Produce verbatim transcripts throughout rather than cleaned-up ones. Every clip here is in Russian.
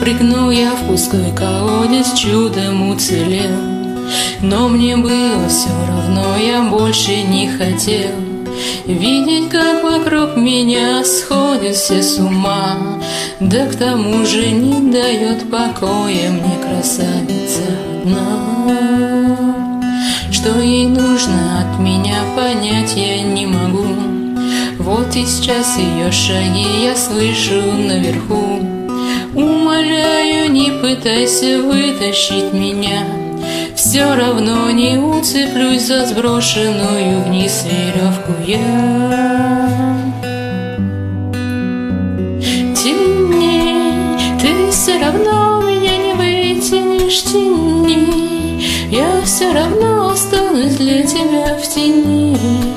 Прыгнул я в пустой колодец, чудом уцелел. Но мне было все равно, я больше не хотел видеть, как вокруг меня сходят все с ума. Да к тому же не дает покоя мне красавица одна. Что ей нужно от меня, понять я не могу. Вот и сейчас ее шаги я слышу наверху. Умоляю, не пытайся вытащить меня, все равно не уцеплюсь за сброшенную вниз веревку я. Тяни, ты все равно меня не вытянешь, тяни, я все равно останусь для тебя в тени.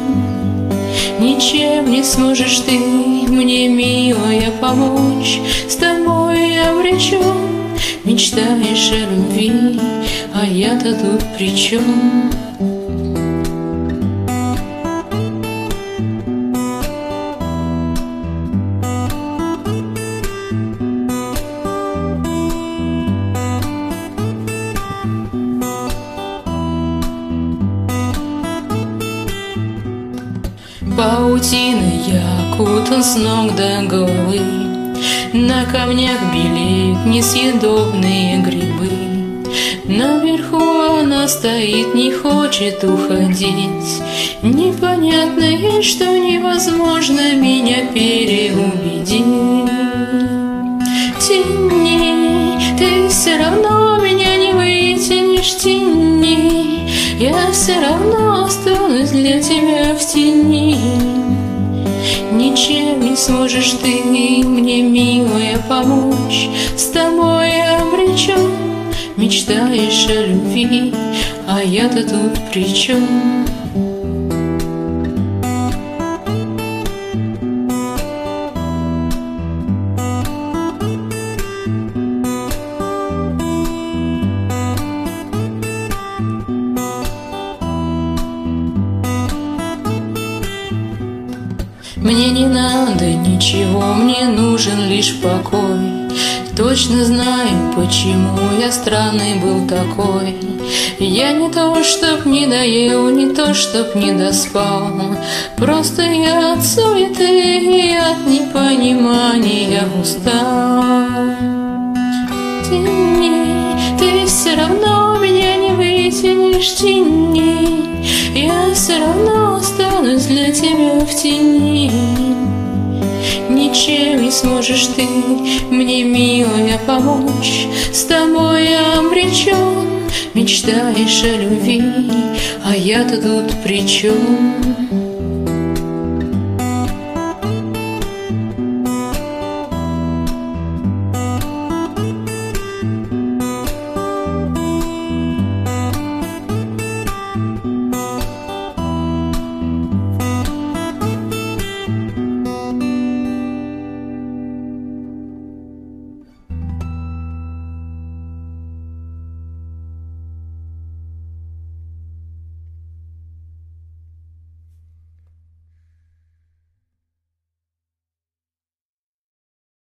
Ничем не сможешь ты мне, милая, помочь, с тобой я обречен. Мечтаешь о любви, а я-то тут при чем? Паутиной я окутан с ног до головы, на камнях белеют несъедобные грибы. Наверху она стоит, не хочет уходить. Непонятно ей, что невозможно меня переубедить. Тяни, ты все равно меня не вытянешь, тяни, я все равно останусь для тебя в тени. Ничем не сможешь ты мне, милая, помочь, с тобой я обречен. Мечтаешь о любви, а я-то тут при чем? Мне не надо ничего, мне нужен лишь покой. Точно знаю, почему я странный был такой. Я не то, чтоб не доел, не то, чтоб не доспал. Просто я от суеты и от непонимания устал. Тяни, ты все равно меня не вытянешь, тяни, я все равно останусь для тебя в тени. Ничем не сможешь ты мне, милая, помочь, с тобой я обречен. Мечтаешь о любви, а я-то тут при чем?